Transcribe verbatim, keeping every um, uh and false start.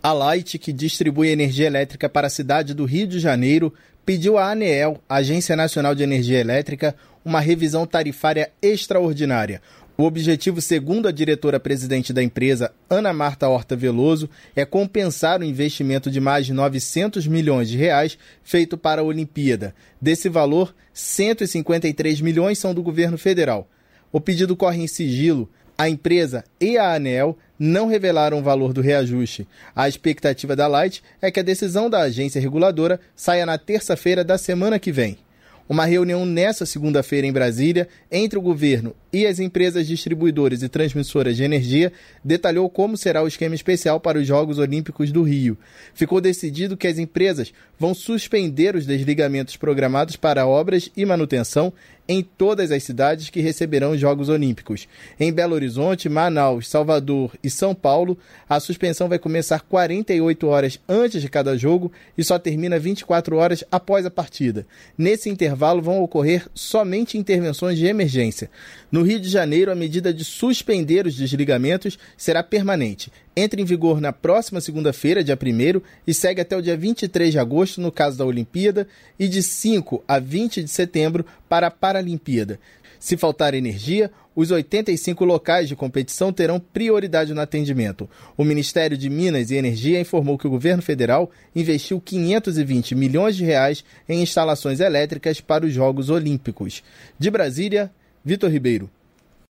A Light, que distribui energia elétrica para a cidade do Rio de Janeiro, pediu à ANEEL, Agência Nacional de Energia Elétrica, uma revisão tarifária extraordinária. O objetivo, segundo a diretora-presidente da empresa, Ana Marta Horta Veloso, é compensar o investimento de mais de novecentos milhões de reais feito para a Olimpíada. Desse valor, cento e cinquenta e três milhões são do governo federal. O pedido corre em sigilo. A empresa e a ANEEL não revelaram o valor do reajuste. A expectativa da Light é que a decisão da agência reguladora saia na terça-feira da semana que vem. Uma reunião nesta segunda-feira em Brasília, entre o governo e as empresas distribuidoras e transmissoras de energia, detalhou como será o esquema especial para os Jogos Olímpicos do Rio. Ficou decidido que as empresas vão suspender os desligamentos programados para obras e manutenção em todas as cidades que receberão os Jogos Olímpicos. Em Belo Horizonte, Manaus, Salvador e São Paulo, a suspensão vai começar quarenta e oito horas antes de cada jogo e só termina vinte e quatro horas após a partida. Nesse intervalo vão ocorrer somente intervenções de emergência. No Rio de Janeiro, a medida de suspender os desligamentos será permanente. Entra em vigor na próxima segunda-feira, dia primeiro, e segue até o dia vinte e três de agosto, no caso da Olimpíada, e de cinco a vinte de setembro para a Paralimpíada. Se faltar energia, os oitenta e cinco locais de competição terão prioridade no atendimento. O Ministério de Minas e Energia informou que o governo federal investiu quinhentos e vinte milhões de reais em instalações elétricas para os Jogos Olímpicos. De Brasília, Vitor Ribeiro.